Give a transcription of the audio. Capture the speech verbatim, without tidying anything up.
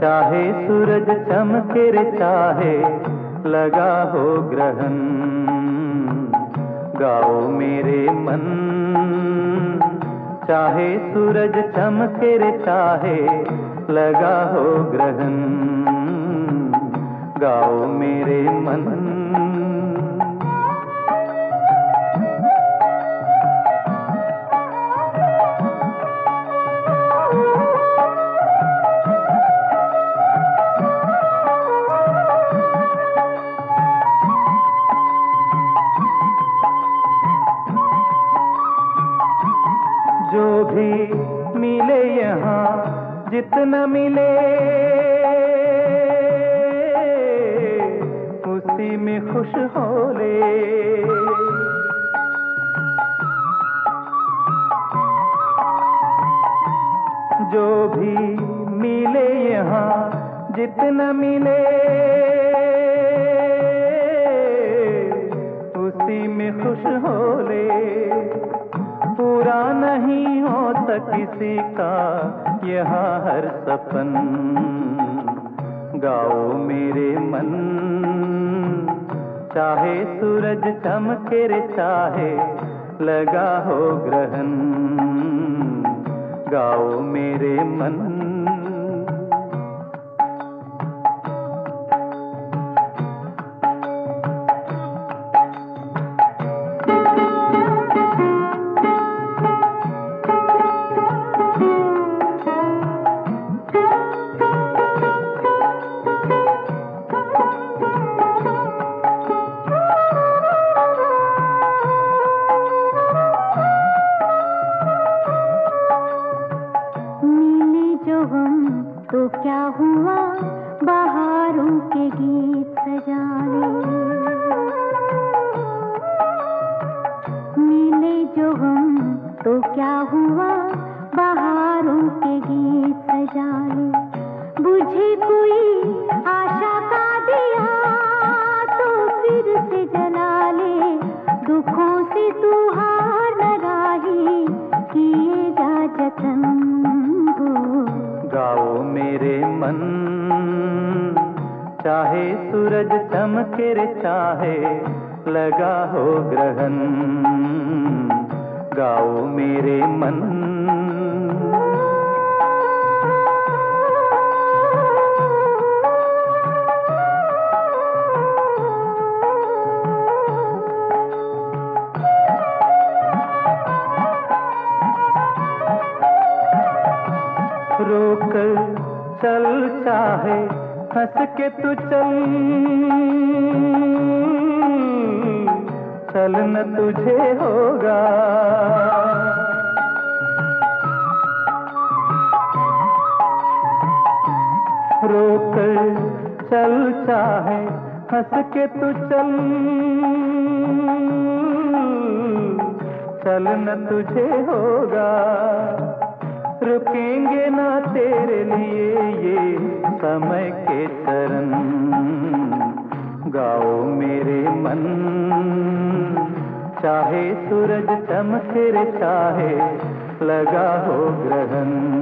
चाहे सूरज चमके रे चाहे लगा हो ग्रहण, गाओ मेरे मन। चाहे सूरज चमके रे चाहे लगा हो ग्रहण, गाओ मेरे मन। जो भी मिले यहाँ जितना मिले उसी में खुश हो ले। जो भी मिले यहाँ जितना मिले उसी में खुश हो ले। पूरा नहीं होता किसी का यहाँ हर सपन, गाओ मेरे मन। चाहे सूरज चमके रे चाहे लगा हो ग्रहण, गाओ मेरे मन। तो क्या हुआ बहारों के गीत सजाने, मिले जो हम तो क्या हुआ बहारों के गीत सजाने। बुझे कोई आशा का दिया तो फिर से जला ले, दुखों से तू हार न राही किए जा जतन हो, गाओ मेरे मन। चाहे सूरज चमके रे चाहे लगा हो ग्रहण, गाओ मेरे मन। रोक चल चाहे हंस के तू चल, चलना तुझे होगा। रोक चल चाहे हंस के तू चल, चलना तुझे होगा। रुकेंगे ना तेरे लिए ये समय के चरण, गाओ मेरे मन। चाहे सूरज चमके रे चाहे लगा हो ग्रहण,